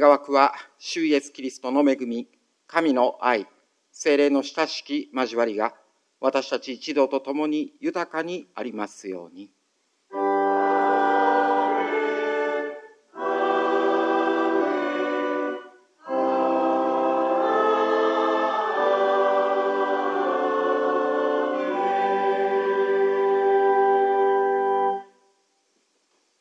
願わくは、主イエスキリストの恵み、神の愛、聖霊の親しき交わりが、私たち一同と共に豊かにありますように。